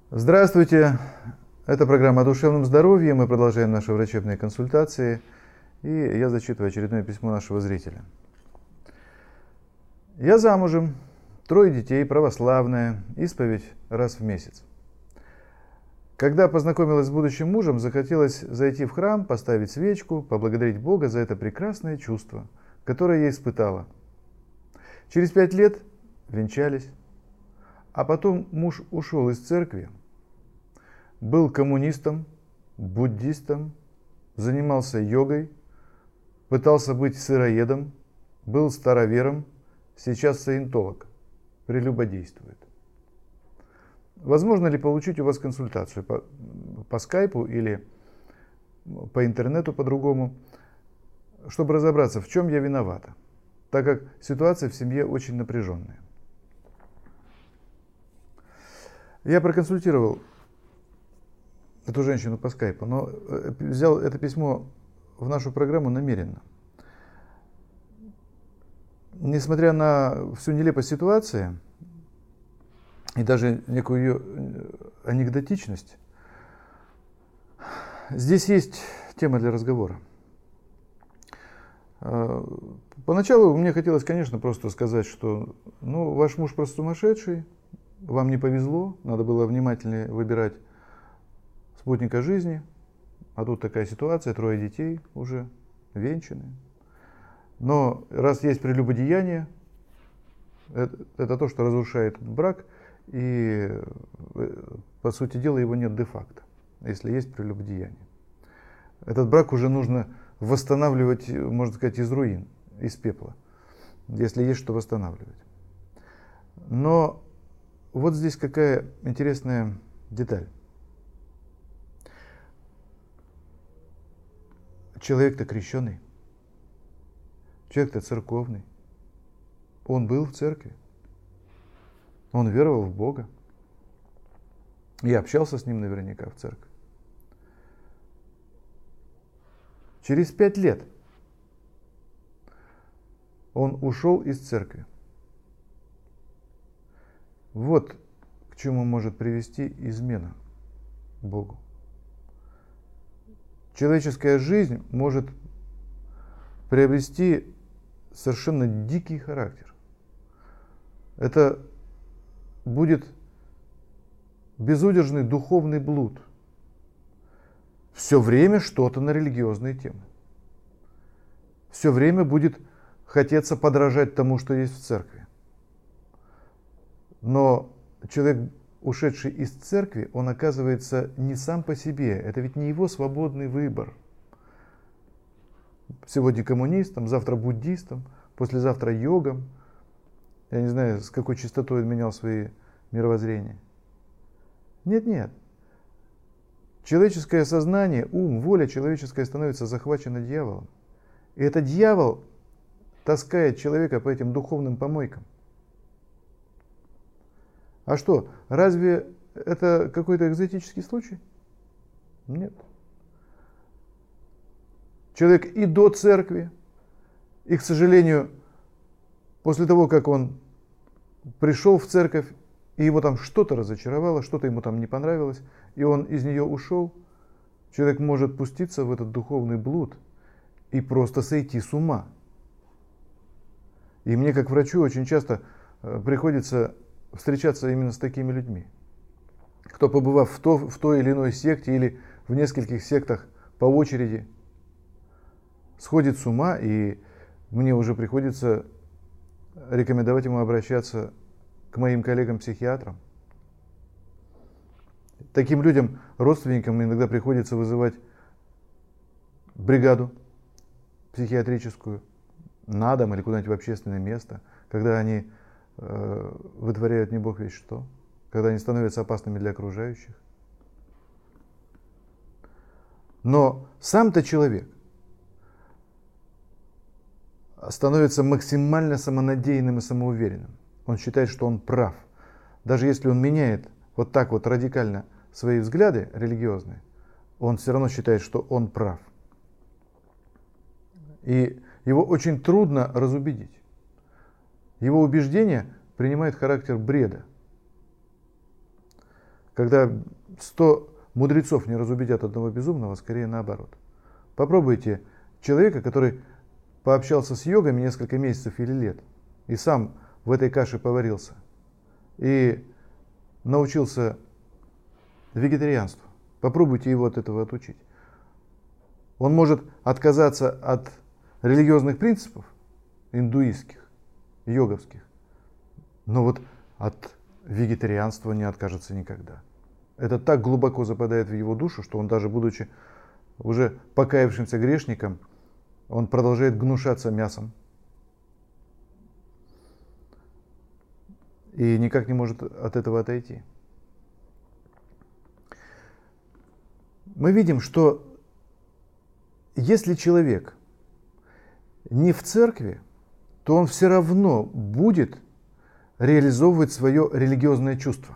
Здравствуйте! Это программа о душевном здоровье. Мы продолжаем наши врачебные консультации. И я зачитываю очередное письмо нашего зрителя. Я замужем, 3 детей, православная, исповедь раз в месяц. Когда познакомилась с будущим мужем, захотелось зайти в храм, поставить свечку, поблагодарить Бога за это прекрасное чувство, которое я испытала. Через 5 лет венчались, а потом муж ушел из церкви. Был коммунистом, буддистом, занимался йогой, пытался быть сыроедом, был старовером, сейчас саентолог, прелюбодействует. Возможно ли получить у вас консультацию по скайпу или по интернету по-другому, чтобы разобраться, в чем я виновата, так как ситуация в семье очень напряженная. Я проконсультировал эту женщину по скайпу, но взял это письмо в нашу программу намеренно. Несмотря на всю нелепость ситуации и даже некую ее анекдотичность, здесь есть тема для разговора. Поначалу мне хотелось, конечно, просто сказать, что ваш муж просто сумасшедший, вам не повезло, надо было внимательнее выбирать спутника жизни, а тут такая ситуация, 3 детей уже венчаны. Но раз есть прелюбодеяние, это то, что разрушает брак, и по сути дела его нет де-факто, если есть прелюбодеяние. Этот брак уже нужно восстанавливать, можно сказать, из руин, из пепла, если есть что восстанавливать. Но вот здесь какая интересная деталь. Человек-то крещеный, человек-то церковный, он был в церкви, он веровал в Бога, и общался с ним наверняка в церкви. Через 5 лет он ушел из церкви. Вот к чему может привести измена Богу. Человеческая жизнь может приобрести совершенно дикий характер. Это будет безудержный духовный блуд. Все время что-то на религиозные темы. Все время будет хотеться подражать тому, что есть в церкви. Но человек, ушедший из церкви, он оказывается не сам по себе. Это ведь не его свободный выбор. Сегодня коммунистом, завтра буддистом, послезавтра йогом. Я не знаю, с какой частотой он менял свои мировоззрения. Нет. Человеческое сознание, ум, воля человеческая становится захвачена дьяволом. И этот дьявол таскает человека по этим духовным помойкам. А что, разве это какой-то экзотический случай? Нет. Человек и до церкви, и, к сожалению, после того, как он пришел в церковь, и его там что-то разочаровало, что-то ему там не понравилось, и он из нее ушел, человек может пуститься в этот духовный блуд и просто сойти с ума. И мне, как врачу, очень часто приходится встречаться именно с такими людьми, кто, побывав в той или иной секте или в нескольких сектах по очереди, сходит с ума, и мне уже приходится рекомендовать ему обращаться к моим коллегам-психиатрам. Таким людям, родственникам, иногда приходится вызывать бригаду психиатрическую на дом или куда-нибудь в общественное место, когда они вытворяют не бог весть что, когда они становятся опасными для окружающих. Но сам-то человек становится максимально самонадеянным и самоуверенным. Он считает, что он прав. Даже если он меняет вот так вот радикально свои взгляды религиозные, он все равно считает, что он прав. И его очень трудно разубедить. Его убеждения принимают характер бреда. когда 100 мудрецов не разубедят одного безумного, скорее наоборот. Попробуйте человека, который пообщался с йогами несколько месяцев или лет, и сам в этой каше поварился, и научился вегетарианству. Попробуйте его от этого отучить. Он может отказаться от религиозных принципов, индуистских, йоговских, но вот от вегетарианства не откажется никогда. Это так глубоко западает в его душу, что он даже будучи уже покаявшимся грешником, он продолжает гнушаться мясом. И никак не может от этого отойти. Мы видим, что если человек не в церкви, то он все равно будет реализовывать свое религиозное чувство.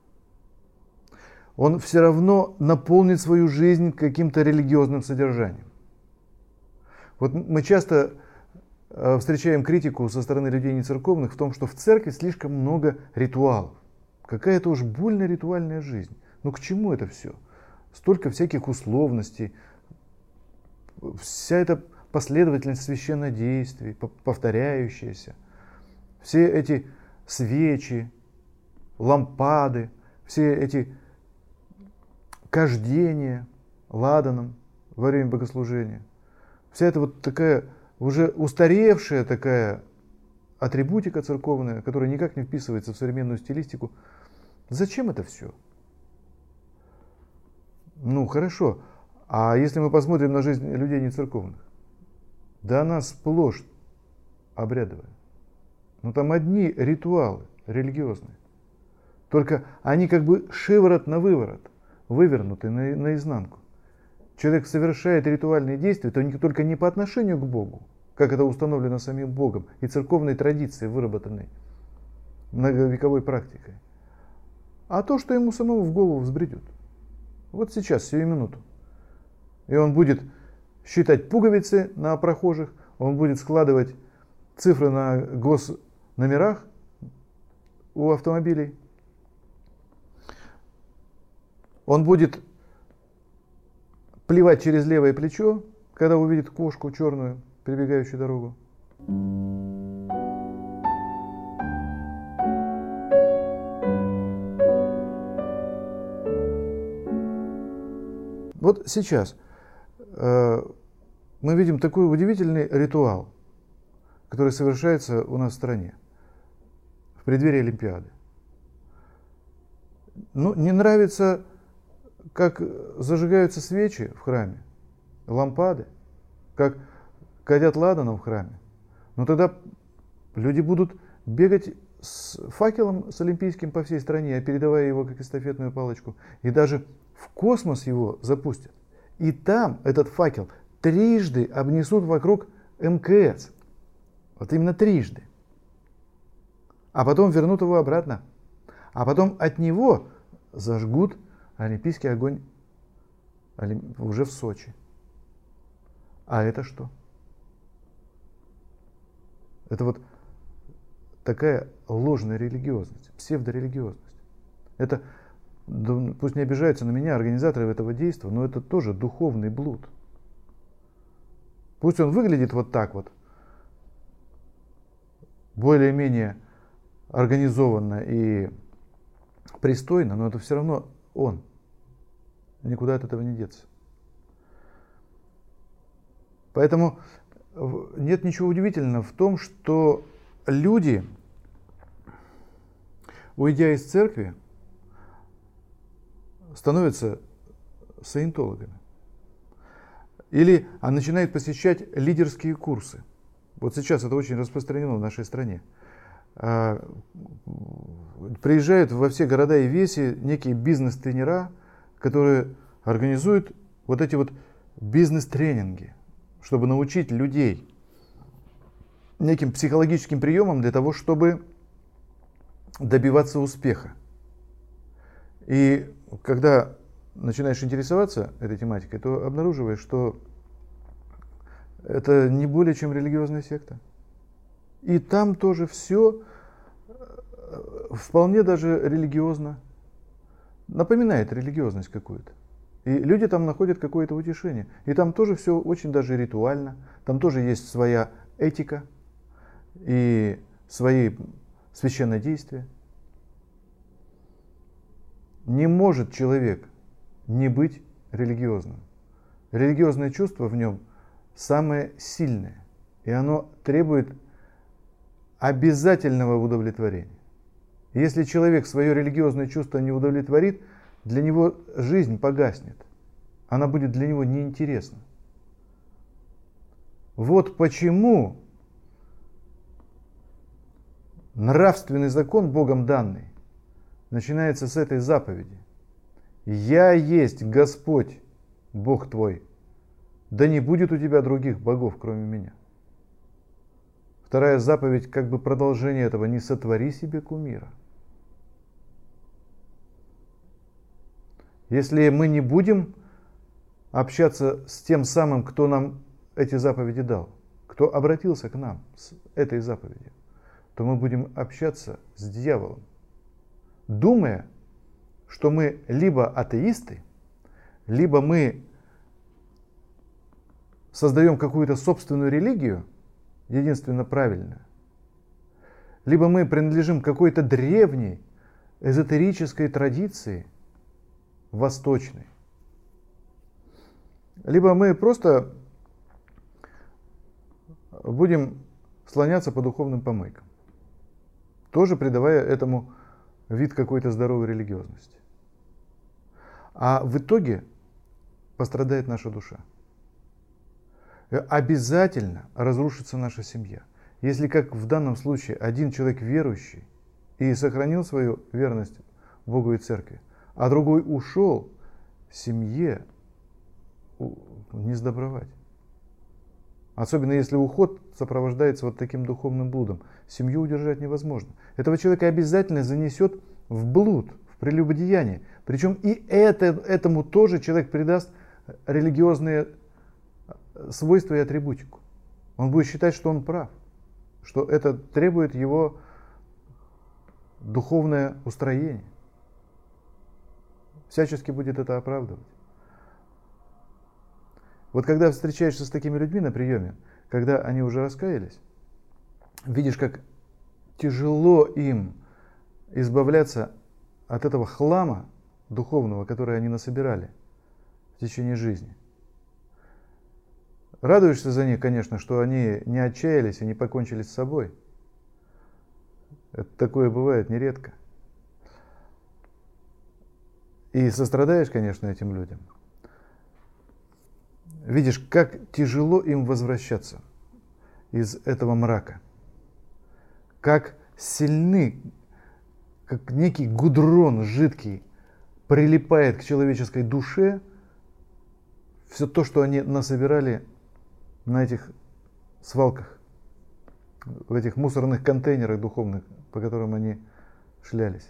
Он все равно наполнит свою жизнь каким-то религиозным содержанием. Вот мы часто встречаем критику со стороны людей нецерковных в том, что в церкви слишком много ритуалов. Какая-то уж больно ритуальная жизнь. Ну к чему это все? Столько всяких условностей, вся эта последовательность священнодействий, повторяющаяся, все эти свечи, лампады, все эти кождения ладаном во время богослужения. Вся эта вот такая уже устаревшая такая атрибутика церковная, которая никак не вписывается в современную стилистику. Зачем это все? Ну хорошо, а если мы посмотрим на жизнь людей нецерковных, да она сплошь обрядовая. Ну там одни ритуалы религиозные. Только они как бы шиворот на выворот, вывернуты наизнанку. Человек совершает ритуальные действия, то только не по отношению к Богу, как это установлено самим Богом и церковной традицией, выработанной многовековой практикой, а то, что ему самому в голову взбредет. Вот сейчас, сию минуту. И он будет считать пуговицы на прохожих, он будет складывать цифры на госномерах у автомобилей, он будет плевать через левое плечо, когда увидит кошку черную, перебегающую дорогу. Вот сейчас мы видим такой удивительный ритуал, который совершается у нас в стране в преддверии Олимпиады. Ну, не нравится, как зажигаются свечи в храме, лампады, как кадят ладаном в храме. Но тогда люди будут бегать с факелом с олимпийским по всей стране, передавая его как эстафетную палочку. И даже в космос его запустят. И там этот факел трижды обнесут вокруг МКС. Вот именно трижды. А потом вернут его обратно. А потом от него зажгут олимпийский огонь уже в Сочи. А это что? Это вот такая ложная религиозность, псевдорелигиозность. Это, пусть не обижаются на меня организаторы этого действия, но это тоже духовный блуд. Пусть он выглядит вот так вот, более-менее организованно и пристойно, но это все равно он. Никуда от этого не деться. Поэтому нет ничего удивительного в том, что люди, уйдя из церкви, становятся саентологами. Или начинают посещать лидерские курсы. Вот сейчас это очень распространено в нашей стране. Приезжают во все города и веси некие бизнес-тренера, которые организуют вот эти вот бизнес-тренинги, чтобы научить людей неким психологическим приемам для того, чтобы добиваться успеха. И когда начинаешь интересоваться этой тематикой, то обнаруживаешь, что это не более чем религиозная секта. И там тоже все вполне даже религиозно. напоминает религиозность какую-то. И люди там находят какое-то утешение. И там тоже все очень даже ритуально. Там тоже есть своя этика и свои священные действия. Не может человек не быть религиозным. Религиозное чувство в нем самое сильное. И оно требует обязательного удовлетворения. Если человек свое религиозное чувство не удовлетворит, для него жизнь погаснет. Она будет для него неинтересна. Вот почему нравственный закон, Богом данный, начинается с этой заповеди. «Я есть Господь, Бог твой, да не будет у тебя других богов, кроме меня». Вторая заповедь, как бы продолжение этого: «Не сотвори себе кумира». Если мы не будем общаться с тем самым, кто нам эти заповеди дал, кто обратился к нам с этой заповедью, то мы будем общаться с дьяволом, думая, что мы либо атеисты, либо мы создаем какую-то собственную религию, единственно правильную, либо мы принадлежим какой-то древней эзотерической традиции, восточной, либо мы просто будем слоняться по духовным помойкам, тоже придавая этому вид какой-то здоровой религиозности. А в итоге пострадает наша душа. Обязательно разрушится наша семья. Если, как в данном случае, один человек верующий и сохранил свою верность Богу и Церкви, а другой ушел, семье не сдобровать. Особенно если уход сопровождается вот таким духовным блудом. Семью удержать невозможно. Этого человека обязательно занесет в блуд, в прелюбодеяние. Причем и этому тоже человек придаст религиозные свойства и атрибутику. Он будет считать, что он прав, что это требует его духовное устроение. Всячески будет это оправдывать. Вот когда встречаешься с такими людьми на приеме, когда они уже раскаялись, видишь, как тяжело им избавляться от этого хлама духовного, который они насобирали в течение жизни. Радуешься за них, конечно, что они не отчаялись и не покончили с собой. Это такое бывает нередко. И сострадаешь, конечно, этим людям. Видишь, как тяжело им возвращаться из этого мрака. Как сильны, как некий гудрон жидкий прилипает к человеческой душе все то, что они насобирали на этих свалках, в этих мусорных контейнерах духовных, по которым они шлялись.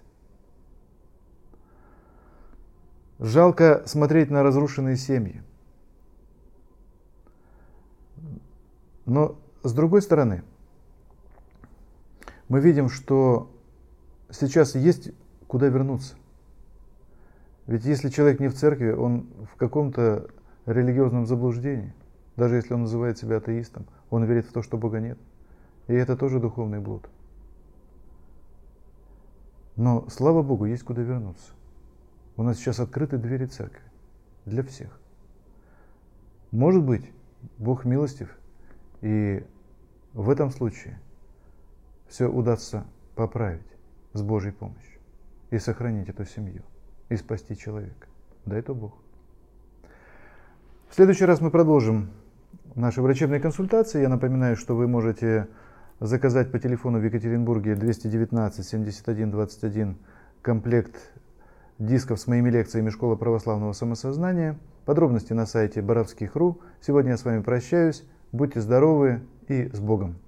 Жалко смотреть на разрушенные семьи. Но с другой стороны, мы видим, что сейчас есть куда вернуться. Ведь если человек не в церкви, он в каком-то религиозном заблуждении, даже если он называет себя атеистом, он верит в то, что Бога нет. И это тоже духовный блуд. Но, слава Богу, есть куда вернуться. У нас сейчас открыты двери церкви для всех. Может быть, Бог милостив, и в этом случае все удастся поправить с Божьей помощью и сохранить эту семью, и спасти человека. Дай то Бог. В следующий раз мы продолжим наши врачебные консультации. Я напоминаю, что вы можете заказать по телефону в Екатеринбурге 219 71 21 комплект дисков с моими лекциями «Школа православного самосознания». Подробности на сайте borovskih.ru. Сегодня я с вами прощаюсь. Будьте здоровы и с Богом!